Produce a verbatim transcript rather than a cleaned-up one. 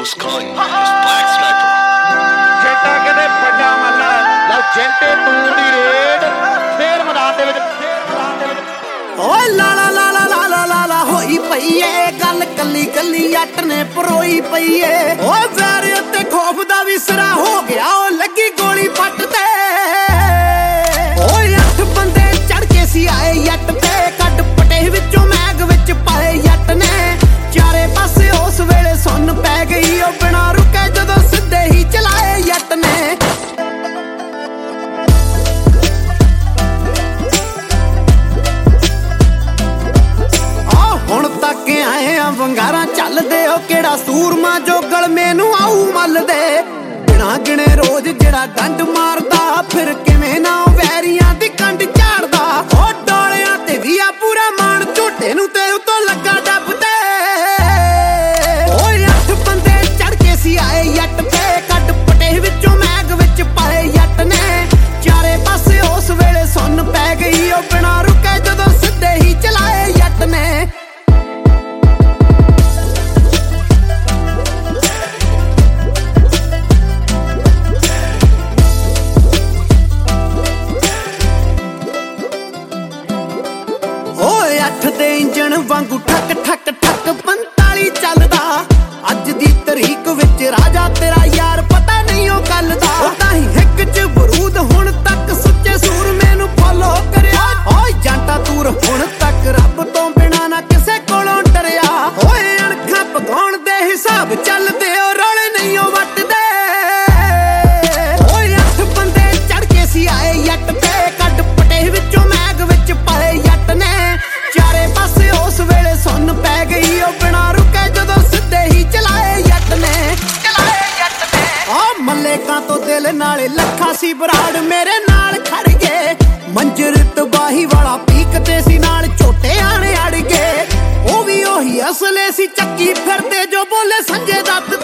Muskan, Black Sniper. ਜੱਟਾ ਕਿਤੇ ਵੱਡਾ ਮੱਲਾ ਲਓ ਜੰਟੇ ਤੂੰ ਦੀ ਰੇਡ ਫੇਰ ਮੈਦਾਨ ਦੇ ਵਿੱਚ ਫੇਰ ਮੈਦਾਨ ਦੇ ਵਿੱਚ ਓਏ ਲਾਲਾ ਲਾਲਾ ਲਾਲਾ ਲਾਲਾ ਹੋਈ ਪਈ ਏ ਗੱਲ ਕੱਲੀ ਕੱਲੀ ਜੱਟ ਨੇ ਪਰੋਈ ਪਈ ਏ ਓਏ ਵੈਰ ਉੱਤੇ ਖੌਫ ਦਾ ਵੀ ਸਿਰਾ ਹੋ ਗਿਆ ਓ ਲੱਗੀ ਗੋਲੀ ਪੱਟ ਤੇ ਓਏ ਅੱਠ ਬੰਦੇ ਚੜ ਕੇ ਸੀ ਆਏ ਜੱਟ ਤੇ ਕੱਢ ਪਟੇ ਵਿੱਚੋਂ ਮੈਗ ਵਿੱਚ ਪਾਏ ਜੱਟ ਨੇ ਚਾਰੇ ਪਾਸੇ ਉਸ ਵੇਲੇ ਸੁੰਨ ਪੈ ਗਈ ਓ ਬਿਨਾਂ ਰੁਕੇ ਜਦੋਂ ਸਿੱਧੇ ਹੀ ਚਲਾਏ ਜੱਟ ਨੇ ਹੁਣ ਤੱਕ ਆਏ ਆ ਵੰਗਾਰਾਂ ਚੱਲਦੇ ਓ ਕਿਹੜਾ ਸੂਰਮਾ ਜੋ ਗਲਮੇ ਨੂੰ ਆਊ ਮੱਲਦੇ ਬਿਨਾਂ ਗਿਣੇ ਰੋਜ਼ ਜਿਹੜਾ ਡੰਡ ਮਾਰਦਾ ਫਿਰ ਕਿਵੇਂ ਨਾ ਵੈਰੀਆਂ ਦੀ ਕੰਡ ਝਾੜਦਾ ਓ ਡੋਲਿਆਂ ਤੇ ਵੀ ਆ ਪੂਰਾ ਮਾਣ ਝੋਟੇ ਨੂੰ ਤੇ ਉਤੋਂ ਲੱਗਾ ਡੱਬ ਤੇ ਓਏ ਅੱਠ ਬੰਦੇ ਚੜ ਕੇ ਸੀ ਆਏ ਜੱਟ ਤੇ ਕੱਢ ਪਟੇ ਵਿੱਚੋਂ ਮੈਗ ਵਿੱਚ ਪਾਏ ਜੱਟ ਨੇ ਚਾਰੇ ਪਾਸੇ ਉਸ ਵੇਲੇ ਸੁੰਨ ਪੈ ਗਈ ਓ ਬਿਨਾਂ ਰੁਕੇ ਜਦੋਂ ਸਿੱਧੇ ਹੀ ਚਲਾਏ ਜੱਟ ਨੇ ਅੱਠ ਦੇ ਇੰਜਣ ਵਾਂਗੂ ਠੱਕ ਠੱਕ ਠੱਕ ਪੰਤਾਲੀ ਚੱਲਦਾ ਅੱਜ ਦੀ ਤਰੀਕ ਵਿੱਚ ਰਾਜਾ ਤੇਰਾ ਯਾਰ ਪਤਾ ਨਹੀਂ ਉਹ ਗੱਲ ਦਾ ਤਾਂ ਹੀ ਹਿੱਕ ਚ ਬਰੂਦ ਹੁਣ ਤੱਕ ਸੁੱਚੇ ਸੂਰਮੇ ਨੂੰ ਫੋਲੋ ਕਰਿਆ ਓਏ ਜੰਟਾ ਤੂਰ ਹੁਣ ਤੱਕ ਰੱਬ ਤੋਂ ਬਿਨਾ ਨਾ ਕਿਸੇ ਕੋਲੋਂ ਡਰਿਆ ਓਏ ਅਣਖਾਂ ਪਗਾਉਣ ਦੇ ਹਿਸਾਬ ਚੱਲਦੇ ਓ ਰੌਲੇ ਨਹੀਂ ਉਹ ਵੱਟਦੇ ਓਏ ਅੱਠ ਬੰਦੇ ਚੜ ਕੇ ਸੀ ਆਏ ਜੱਟ ਤੇ ਕੱਢ ਪਟੇ ਵਿੱਚੋਂ ਮੈਗ ਵਿੱਚ ਪਾਏ ਜੱਟ ਨੇ ਚਾਰੇ ਪਾਸੇ ਉਸ ਵੇਲੇ ਸੁੰਨ ਪੈ ਗਈ ਓ ਬਿਨਾਂ ਰੁਕੇ ਜਦੋਂ ਸਿੱਧੇ ਹੀ ਚਲਾਏ ਜੱਟ ਨੇ ਚਲਾਏ ਜੱਟ ਨੇ ਓ ਮੱਲੇਕਾਂ ਤੋਂ ਦਿਲ ਨਾਲੇ ਲੱਖਾ ਸੀ ਬਰਾੜ ਮੇਰੇ ਨਾਲ ਖੜ ਗਏ ਮੰਜਰ ਤਬਾਹੀ ਵਾਲਾ ਪੀਕ ਤੇ ਸੀ ਨਾਲ ਝੋਟੇ ਆਣੇ ਅੜ ਗਏ ਉਹ ਵੀ ਉਹੀ ਅਸਲੇ ਸੀ ਚੱਕੀ ਫਿਰਦੇ ਜੋ ਬੋਲੇ ਸੰਜੇ ਦੱਤ